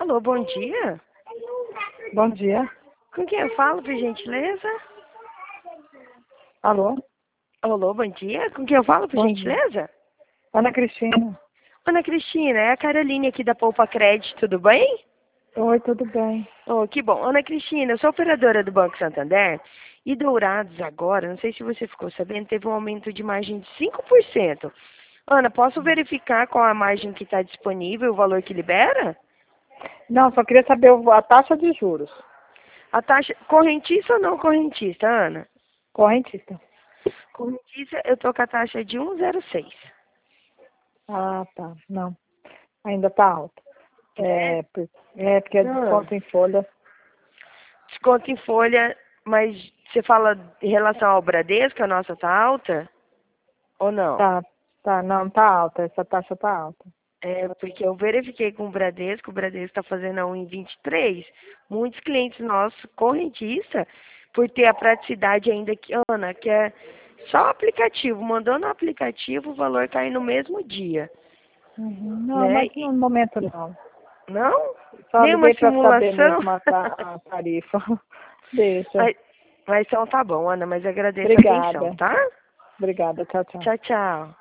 Alô, bom dia. Bom dia. Com quem eu falo, por gentileza? Alô? Alô, bom dia. Com quem eu falo, por Bom dia. gentileza? Ana Cristina. Ana Cristina, é a Caroline aqui da Poupa Crédito, tudo bem? Oi, tudo bem? Oh, que bom. Ana Cristina, eu sou operadora do Banco Santander e Dourados agora, não sei se você ficou sabendo, teve um aumento de margem de 5%. Ana, posso verificar qual a margem que está disponível, o valor que libera? Não, só queria saber a taxa de juros. A taxa correntista ou não correntista, Ana? Correntista. Correntista, eu tô com a taxa de 1,06. Ah, tá. Não. Ainda tá alta. É? Porque é desconto em folha. Desconto em folha, mas você fala em relação ao Bradesco, a nossa tá alta? Ou não? Não, tá alta. Essa taxa tá alta. É, porque eu verifiquei com o Bradesco está fazendo a 1,23. Muitos clientes nossos, correntista, por ter a praticidade ainda que, Ana, que é só o aplicativo. Mandou no aplicativo, o valor cai no mesmo dia. Uhum. Não, Né? mas no momento não. Não? Só Nenhuma liguei para saber simulação? mesmo a tarifa. Deixa. Mas então tá bom, Ana, mas agradeço a atenção, Obrigada. tá? Obrigada. Tchau, tchau. Tchau, tchau.